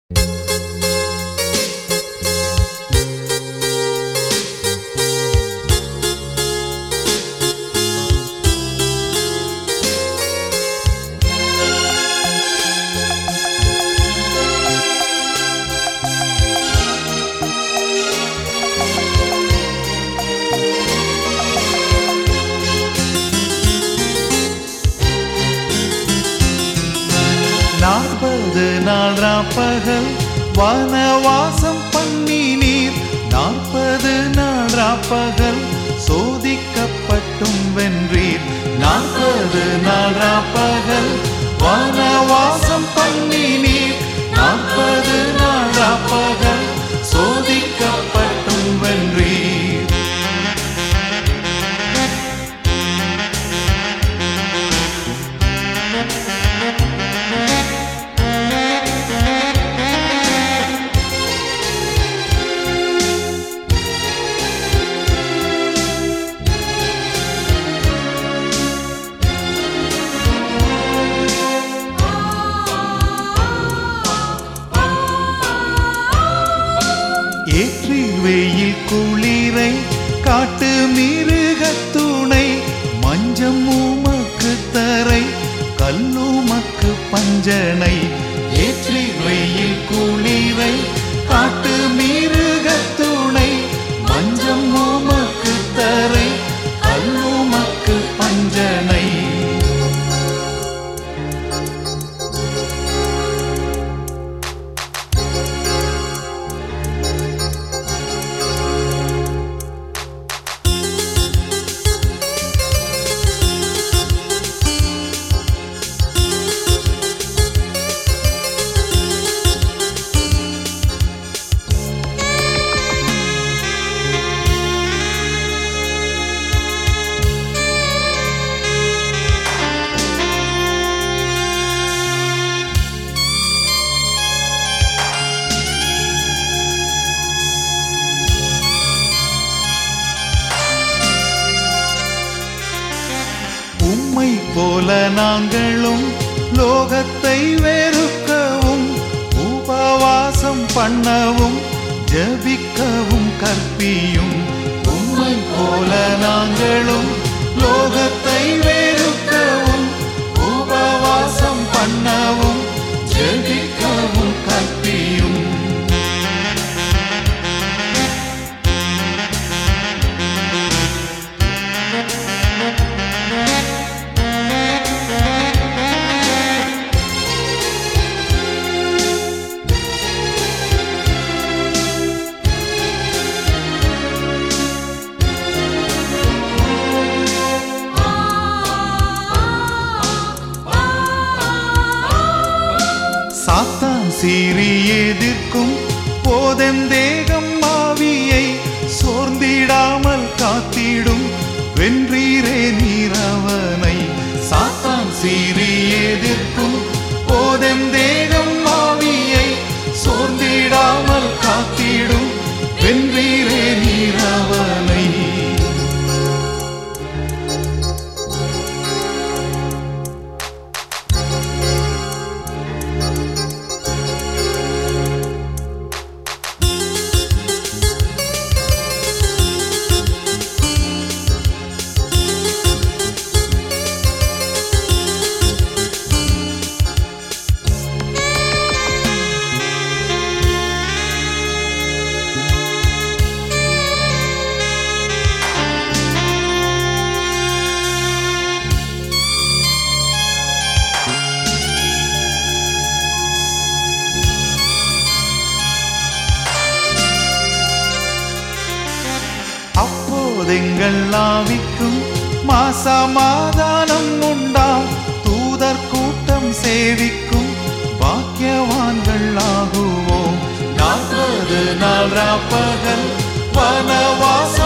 40 நாள் ராப்பகல் வனவாசம் பண்ணினீர். 40 நாள் ராப்பகல் சோதிக்கப்பட்டும் வென்றீர். 40 நாள் ராப்பகல் வனவாசம் பண்ணினீர். 40 நாள் ராப்பகல் சோதிக்கப்பட்டும் வென்றீர். ஏற்றி வெயில் குளிரை காட்டு மிருகத்துணை மஞ்சம் உமக்கு தரை கல்லுமக்கு பஞ்சனை. ஏற்றி வெயில் குளிரை காட்டு மிருகத்துணை மஞ்சம் உமக்கு தரை கல்லுமக்கு பஞ்சனை. உம்மை போல நாங்களும் லோகத்தை வெறுக்கவும் உபவாசம் பண்ணவும் ஜெபிக்கவும் கற்பியும். உம்மை போல நாங்களும் லோகத்தை வெறுக்கவும் உபவாசம் பண்ணவும் ஜெபிக்கவும் கற்பியும். சாத்தான் சீறி எதிர்க்கும் போதெந்தேகம் ஆவியை சோர்ந்திடாமல் காத்திடும் வென்றீரே நீரவனை. சாத்தான் சீறி எதிர்க்கும் போதெந்தேகம் ஆவியை சோர்ந்திடாமல் காத்திடும் வென்றீரே நீரவனை. அப்போதெங்கள் ஆவிக்கும் மாசமாதானம் உண்டாம். தூதர் கூட்டம் சேவிக்கும் பாக்கியவான்கள் ஆகுவோம். 40 நாள் ராப்பகல் வனவாசம்